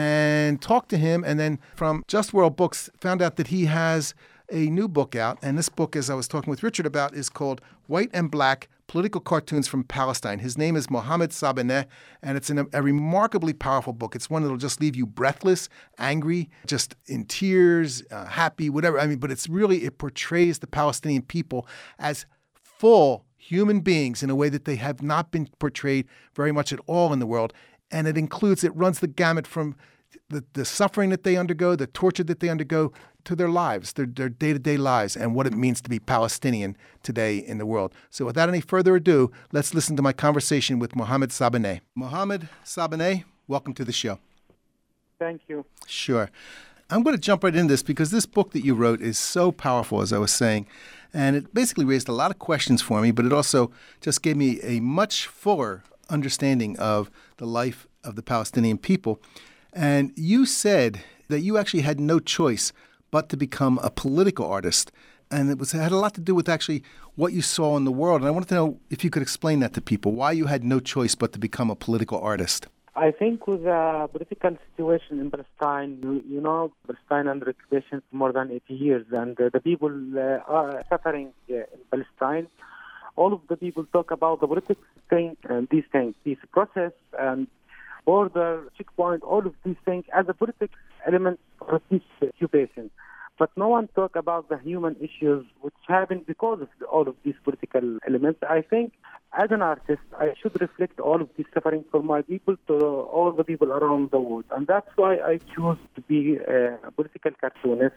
and talked to him, and then from Just World Books found out that he has a new book out, and this book, as I was talking with Richard about, is called White and Black: Political Cartoons from Palestine. His name is Mohamed Sabaneh, and it's an, a remarkably powerful book. It's one that'll just leave you breathless, angry, just in tears, uh, happy, whatever. I mean, but it's really, it portrays the Palestinian people as full human beings in a way that they have not been portrayed very much at all in the world. And it includes, it runs the gamut from the, the suffering that they undergo, the torture that they undergo, to their lives, their, their day-to-day lives, and what it means to be Palestinian today in the world. So without any further ado, let's listen to my conversation with Mohamed Sabaneh. Mohamed Sabaneh, welcome to the show. Thank you. Sure. I'm going to jump right into this because this book that you wrote is so powerful, as I was saying, and it basically raised a lot of questions for me, but it also just gave me a much fuller understanding of the life of the Palestinian people. And you said that you actually had no choice but to become a political artist. And it was it had a lot to do with actually what you saw in the world. And I wanted to know if you could explain that to people, why you had no choice but to become a political artist. I think with the political situation in Palestine, you, you know, Palestine under occupation for more than eighty years, and uh, the people uh, are suffering uh, in Palestine. All of the people talk about the politics thing and these things, this process and border, checkpoint, all of these things as a political element of this occupation. But no one talk about the human issues which happen because of all of these political elements. I think as an artist, I should reflect all of this suffering for my people to all the people around the world. And that's why I chose to be a political cartoonist.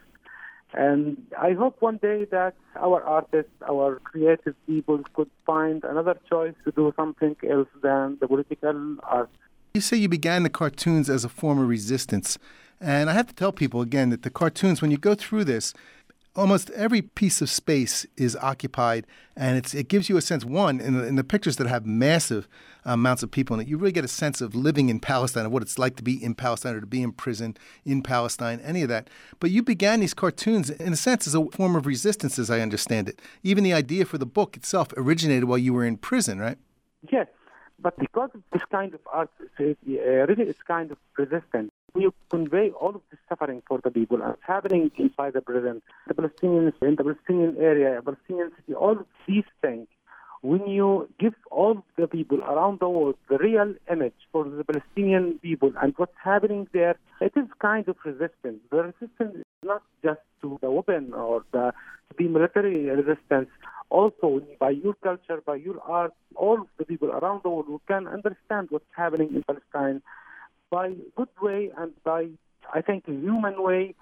And I hope one day that our artists, our creative people could find another choice to do something else than the political art. You say you began the cartoons as a form of resistance. And I have to tell people again that the cartoons, when you go through this, almost every piece of space is occupied, and it's it gives you a sense, one, in the, in the pictures that have massive amounts of people in it, you really get a sense of living in Palestine, of what it's like to be in Palestine or to be in prison in Palestine, any of that. But you began these cartoons, in a sense, as a form of resistance, as I understand it. Even the idea for the book itself originated while you were in prison, right? Yes, but because of this kind of art, it's, uh, really it's kind of resistance. You convey all of this suffering for the people, and it's happening inside the prison, the Palestinians in the Palestinian area, Palestinian city, all of these things. When you give all of the people around the world the real image for the Palestinian people and what's happening there, it is kind of resistance. The resistance is not just to the weapon or the, the military resistance. Also, by your culture, by your art, all of the people around the world who can understand what's happening in Palestine by good way and by, I think, a human way,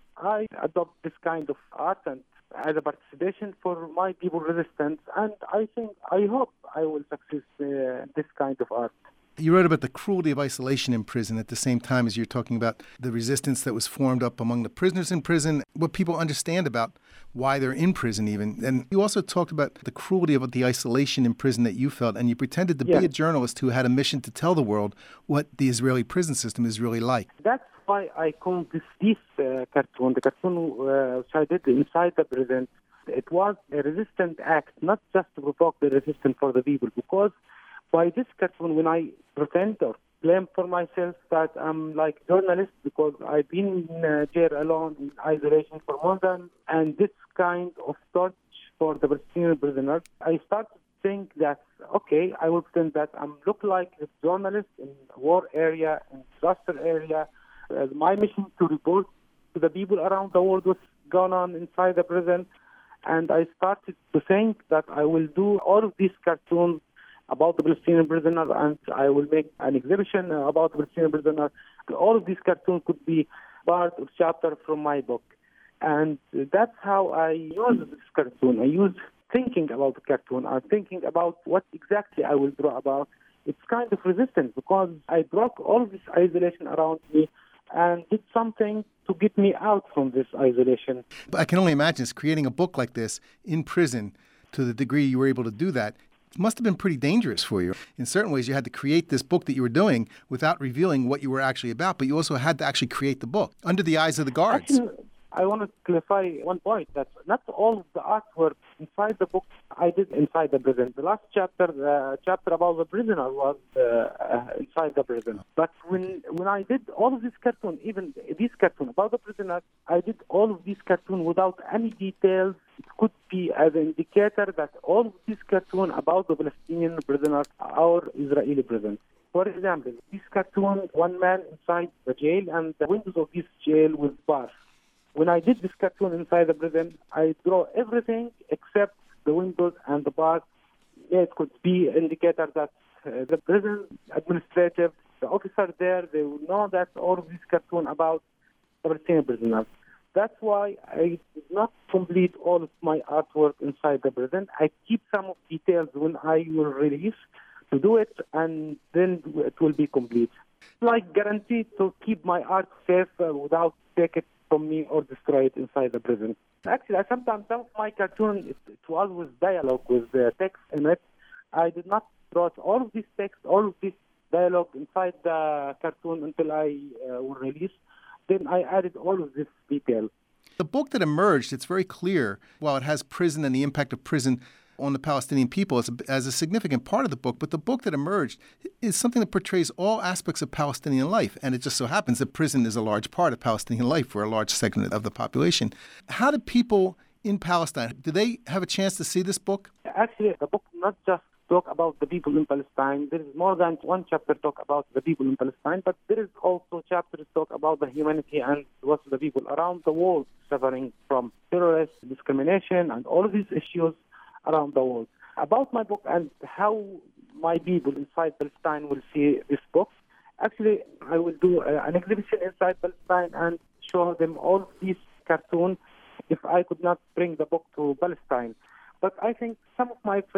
I adopt this kind of art and as a participation for my people resistance. And I think, I hope I will succeed uh, this kind of art. You wrote about the cruelty of isolation in prison at the same time as you're talking about the resistance that was formed up among the prisoners in prison, what people understand about why they're in prison even. And you also talked about the cruelty of the isolation in prison that you felt, and you pretended to yes. be a journalist who had a mission to tell the world what the Israeli prison system is really like. That's why I call this this uh, cartoon, the cartoon uh, which I did inside the prison. It was a resistant act, not just to provoke the resistance for the people, because by this cartoon, when I pretend or claim for myself that I'm like journalist because I've been in uh, jail alone in isolation for more than, and this kind of torture for the Palestinian prisoners, I started to think that, okay, I will pretend that I'm look like a journalist in war area, in disaster area. Uh, my mission to report to the people around the world what's going on inside the prison. And I started to think that I will do all of these cartoons about the Palestinian prisoner, and I will make an exhibition about the Palestinian prisoner. All of these cartoons could be part of chapter from my book. And that's how I use this cartoon. I use thinking about the cartoon. I'm thinking about what exactly I will draw about. It's kind of resistance because I broke all of this isolation around me and did something to get me out from this isolation. But I can only imagine it's creating a book like this in prison to the degree you were able to do that. It must have been pretty dangerous for you. In certain ways, you had to create this book that you were doing without revealing what you were actually about, but you also had to actually create the book under the eyes of the guards. Actually, I want to clarify one point, that not all of the artwork inside the book I did inside the prison. The last chapter, the chapter about the prisoner, was uh, uh, inside the prison. But when when I did all of these cartoons, even this cartoon about the prisoner, I did all of these cartoons without any details. It could be as an indicator that all of these cartoons about the Palestinian prisoners are Israeli prisoners. For example, this cartoon, one man inside the jail and the windows of this jail with bars. When I did this cartoon inside the prison, I draw everything except the windows and the bars. Yeah, it could be an indicator that uh, the prison administrative, the officer there, they will know that all of this cartoon about the Palestinian prisoners. That's why I did not complete all of my artwork inside the prison. I keep some of details when I will release to do it, and then it will be complete. Like guaranteed to keep my art safe uh, without take it from me or destroy it inside the prison. Actually, I sometimes some of my cartoon, it, it was with dialogue, with uh, text in it. I did not draw all of this text, all of this dialogue inside the cartoon until I uh, will release. Then I added all of this detail. The book that emerged, it's very clear, while it has prison and the impact of prison on the Palestinian people as a, as a significant part of the book, but the book that emerged is something that portrays all aspects of Palestinian life, and it just so happens that prison is a large part of Palestinian life for a large segment of the population. How do people in Palestine, do they have a chance to see this book? Actually, the book not just talk about the people in Palestine. There is more than one chapter talk about the people in Palestine, but there is also chapters talk about the humanity and what the people around the world suffering from terrorist discrimination and all of these issues around the world. About my book and how my people inside Palestine will see this book, actually, I will do uh, an exhibition inside Palestine and show them all of these cartoons if I could not bring the book to Palestine. But I think some of my friends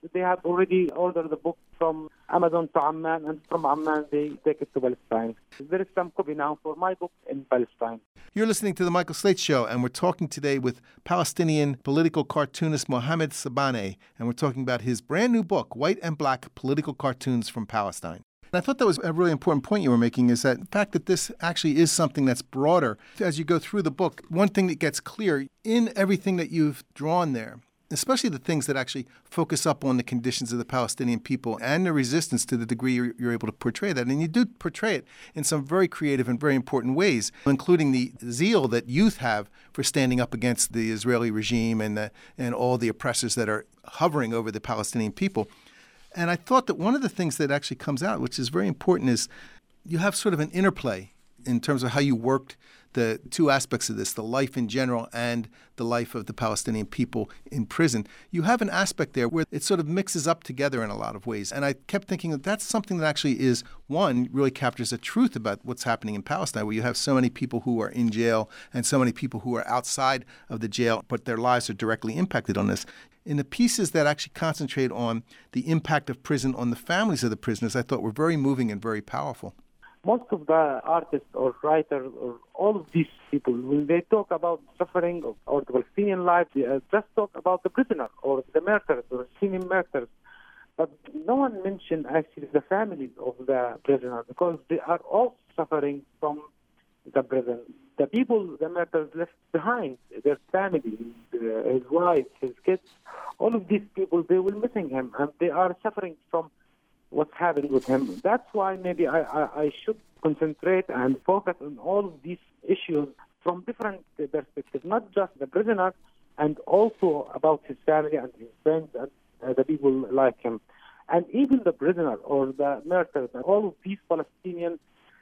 they have already ordered the book from Amazon to Amman, and from Amman they take it to Palestine. There is some copy now for my book in Palestine. You're listening to The Michael Slate Show, and we're talking today with Palestinian political cartoonist Mohammed Sabaneh, and we're talking about his brand new book, White and Black Political Cartoons from Palestine. And I thought that was a really important point you were making, is that the fact that this actually is something that's broader. As you go through the book, one thing that gets clear in everything that you've drawn there, especially the things that actually focus up on the conditions of the Palestinian people and the resistance to the degree you're, you're able to portray that. And you do portray it in some very creative and very important ways, including the zeal that youth have for standing up against the Israeli regime and the, and all the oppressors that are hovering over the Palestinian people. And I thought that one of the things that actually comes out, which is very important, is you have sort of an interplay in terms of how you worked the two aspects of this, the life in general and the life of the Palestinian people in prison. You have an aspect there where it sort of mixes up together in a lot of ways. And I kept thinking that that's something that actually is, one, really captures the truth about what's happening in Palestine, where you have so many people who are in jail and so many people who are outside of the jail, but their lives are directly impacted on this. In the pieces that actually concentrate on the impact of prison on the families of the prisoners, I thought were very moving and very powerful. Most of the artists or writers or all of these people, when they talk about suffering or, or the Palestinian life, they uh, just talk about the prisoner or the martyrs or Palestinian martyrs. But no one mentioned actually the families of the prisoner, because they are all suffering from the prison. The people, the martyrs left behind, their family, uh, his wife, his kids, all of these people, they were missing him, and they are suffering from what's happening with him. That's why maybe I, I, I should concentrate and focus on all of these issues from different perspectives, not just the prisoner, and also about his family and his friends and uh, the people like him. And even the prisoner or the martyrs, all of these Palestinians,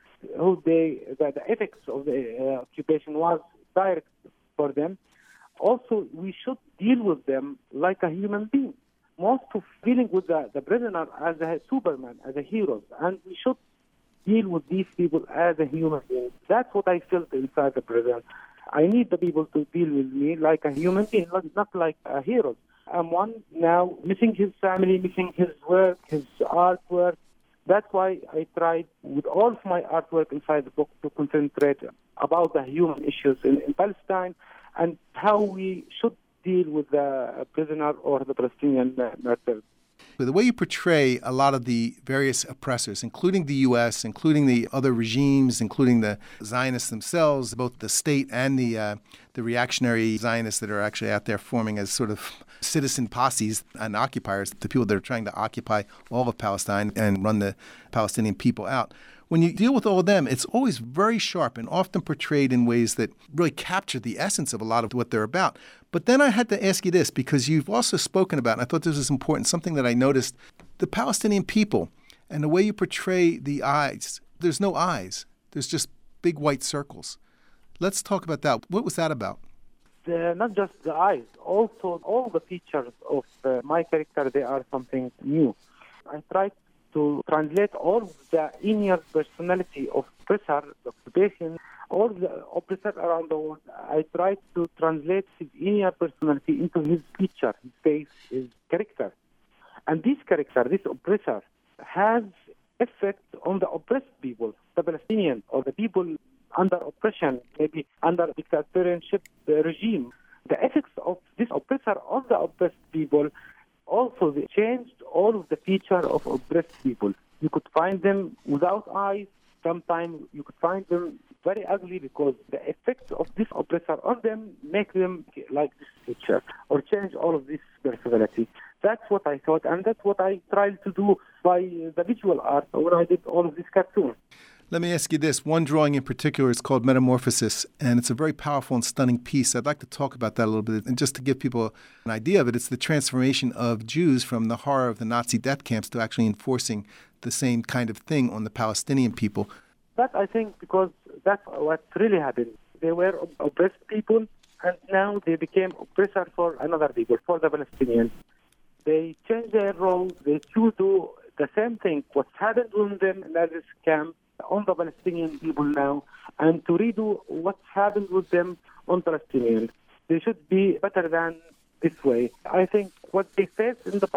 who they, the, the ethics of the uh, occupation was direct for them. Also, we should deal with them like a human being. Most of dealing with the, the prisoner as a Superman, as a hero, and we should deal with these people as a human being. That's what I felt inside the prison. I need the people to deal with me like a human being, not, not like a hero. I'm one now missing his family, missing his work, his artwork. That's why I tried with all of my artwork inside the book to concentrate about the human issues in, in Palestine and how we should deal with the prisoner or the Palestinian martyrs. The way you portray a lot of the various oppressors, including the U S, including the other regimes, including the Zionists themselves, both the state and the uh, the reactionary Zionists that are actually out there forming as sort of citizen posses and occupiers, the people that are trying to occupy all of Palestine and run the Palestinian people out. When you deal with all of them, it's always very sharp and often portrayed in ways that really capture the essence of a lot of what they're about. But then I had to ask you this, because you've also spoken about, and I thought this was important, something that I noticed, the Palestinian people and the way you portray the eyes. There's no eyes. There's just big white circles. Let's talk about that. What was that about? The, not just the eyes, also all the features of uh, my character, they are something new. I tried to translate all the inner personality of oppressor, the occupation, all the oppressor around the world. I tried to translate his inner personality into his feature, his face, his character. And this character, this oppressor, has effect on the oppressed people, the Palestinians, or the people under oppression, maybe under dictatorship regime. The effects of this oppressor on the oppressed people also they changed all of the features of oppressed people. You could find them without eyes. Sometimes you could find them very ugly because the effects of this oppressor on them make them like this feature or change all of this personality. That's what I thought, and that's what I tried to do by the visual art when I did all of these cartoons. Let me ask you this. One drawing in particular is called Metamorphosis, and it's a very powerful and stunning piece. I'd like to talk about that a little bit. And just to give people an idea of it, it's the transformation of Jews from the horror of the Nazi death camps to actually enforcing the same kind of thing on the Palestinian people. That, I think, because that's what really happened. They were oppressed people, and now they became oppressor for another people, for the Palestinians. They changed their role. They choose to do the same thing, what happened with them in this camp, on the Palestinian people now, and to redo what's happened with them on Palestinians. They should be better than this way. I think what they faced in the past,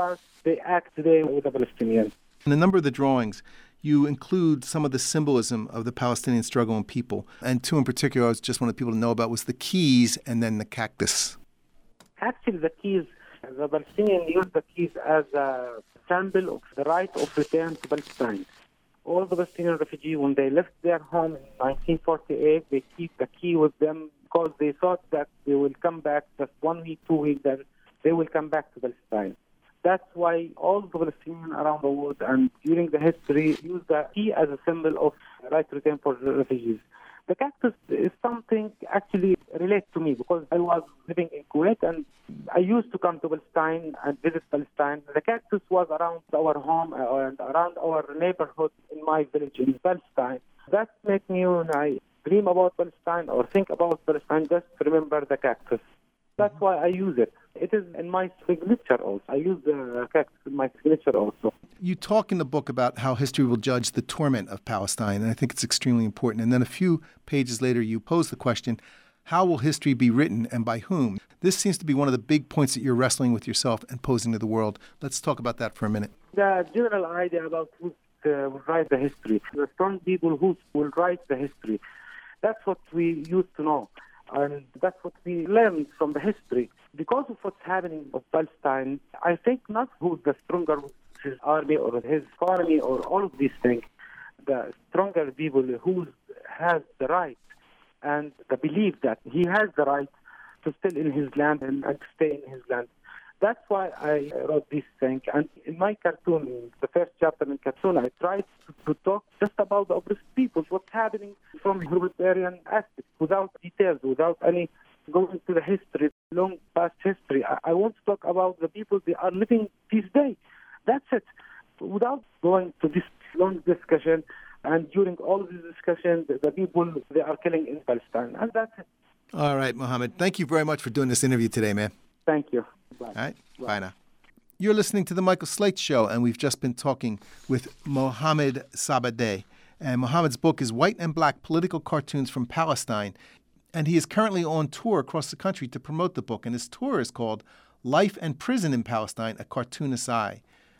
they act today with the Palestinians. In a number of the drawings, you include some of the symbolism of the Palestinian struggle and people. And two in particular I was just wanted people to know about was the keys and then the cactus. Actually, the keys, the Palestinians use the keys as a symbol of the right of return to Palestine. All the Palestinian refugees, when they left their home in nineteen forty-eight, they keep the key with them because they thought that they will come back just one week, two weeks, then they will come back to Palestine. That's why all the Palestinians around the world and during the history use the key as a symbol of right to return for the refugees. The cactus is something actually related to me because I was living in Kuwait and I used to come to Palestine and visit Palestine. The cactus was around our home and around our neighborhood in my village in Palestine. That makes me, when I dream about Palestine or think about Palestine, just remember the cactus. That's why I use it. It is in my signature also. I use the cactus in my signature also. You talk in the book about how history will judge the torment of Palestine, and I think it's extremely important. And then a few pages later, you pose the question, how will history be written and by whom? This seems to be one of the big points that you're wrestling with yourself and posing to the world. Let's talk about that for a minute. The general idea about who uh, will write the history, the strong people who will write the history, that's what we used to know. And that's what we learned from the history. Because of what's happening of Palestine, I think not who's the stronger, his army or his economy or all of these things. The stronger people who has the right and the belief that he has the right to stay in his land and, and stay in his land. That's why I wrote this thing. And in my cartoon, in the first chapter in cartoon, I tried to, to talk just about the oppressed peoples, what's happening from a humanitarian aspect, without details, without any going to the history, long past history. I, I want to talk about the people that are living this day. That's it. Without going to this long discussion, and during all of this discussion, the, the people, they are killing in Palestine. And that's it. All right, Mohammed. Thank you very much for doing this interview today, man. Thank you. Bye. All right. Bye. Bye now. You're listening to The Michael Slate Show, and we've just been talking with Mohammed Sabadeh. And Mohammed's book is White and Black Political Cartoons from Palestine. And he is currently on tour across the country to promote the book. And his tour is called Life and Prison in Palestine, A Cartoonist's Eye.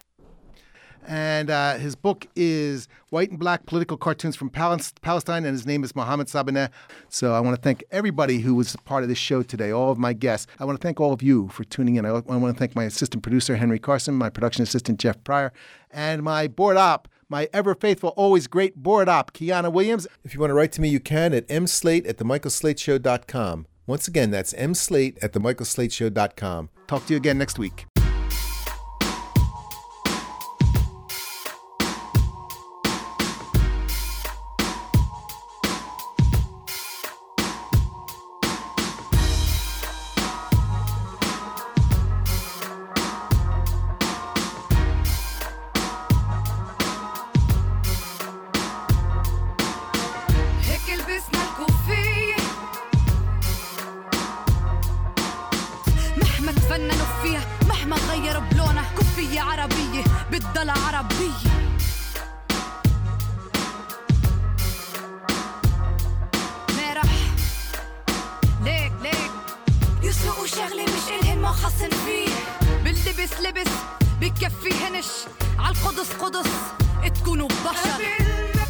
And uh, his book is White and Black Political Cartoons from Palestine, and his name is Mohammed Sabadeh. So I want to thank everybody who was part of this show today, all of my guests. I want to thank all of you for tuning in. I want to thank my assistant producer, Henry Carson, my production assistant, Jeff Pryor, and my board op, my ever-faithful, always great board op, Kiana Williams. If you want to write to me, you can at mslate at the michael slate show dot com. Once again, that's mslate at the michael slate show dot com. Talk to you again next week. بكفيهنش عالقدس قدس تكونوا بشر